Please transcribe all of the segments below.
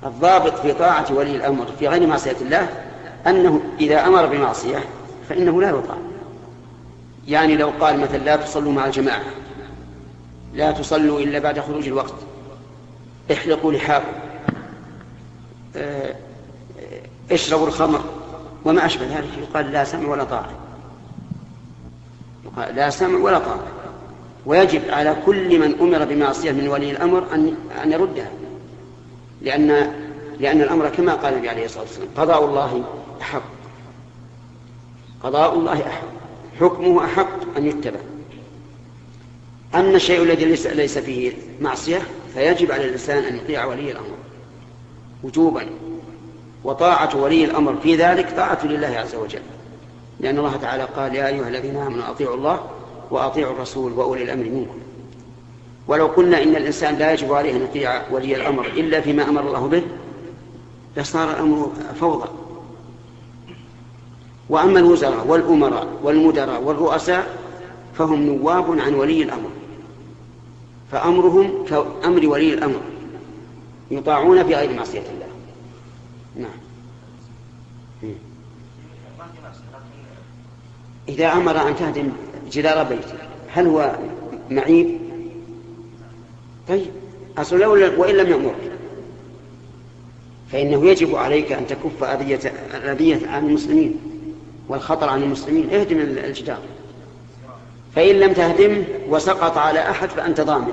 الضابط في طاعة ولي الأمر في غير معصية الله أنه إذا أمر بمعصية فإنه لا يطاع. يعني لو قال مثلا لا تصلوا مع الجماعة، لا تصلوا إلا بعد خروج الوقت، احلقوا لحاكم، اشربوا الخمر وما أشبه ذلك، يقال لا سمع ولا طاعة، يقال لا سمع ولا طاعة. ويجب على كل من أمر بمعصية من ولي الأمر أن يردها، لأن الأمر كما قال النبي عليه الصلاة والسلام قضاء الله أحق، قضاء الله أحق، حكمه أحق أن يتبع. أما الشيء الذي ليس فيه معصية فيجب على الإنسان أن يطيع ولي الأمر وجوبا، وطاعة ولي الأمر في ذلك طاعة لله عز وجل، لأن الله تعالى قال يا أيها الذين آمنوا أطيعوا الله وأطيعوا الرسول وأولي الأمر منكم. ولو قلنا إن الإنسان لا يجب عليه أن يطيع ولي الأمر إلا فيما أمر الله به لصار الأمر فوضى. وأما الوزراء والأمراء والمدراء والرؤساء فهم نواب عن ولي الأمر، فأمرهم كأمر ولي الأمر، يطاعون في غير معصية الله. نعم. إذا أمر أن تهدم جدار بيته هل هو معيب؟ طيب أصل وإن لم يأمرك فإنه يجب عليك أن تكف أذية عن المسلمين والخطر عن المسلمين، اهدم الجدار. فإن لم تهدمه وسقط على أحد فأنت ضامن.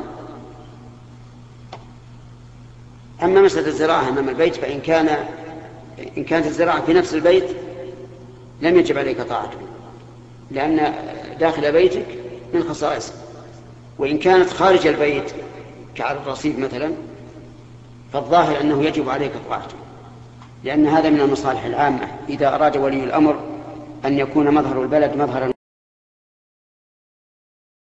أما مسألة الزراعة أمام البيت فإن كانت الزراعة في نفس البيت لم يجب عليك طاعته، لأن داخل بيتك من خصائصه. وإن كانت خارج البيت كعلى الرصيف مثلا فالظاهر أنه يجب عليك طاعته، لأن هذا من المصالح العامة. إذا أراد ولي الأمر أن يكون مظهر البلد مظهرا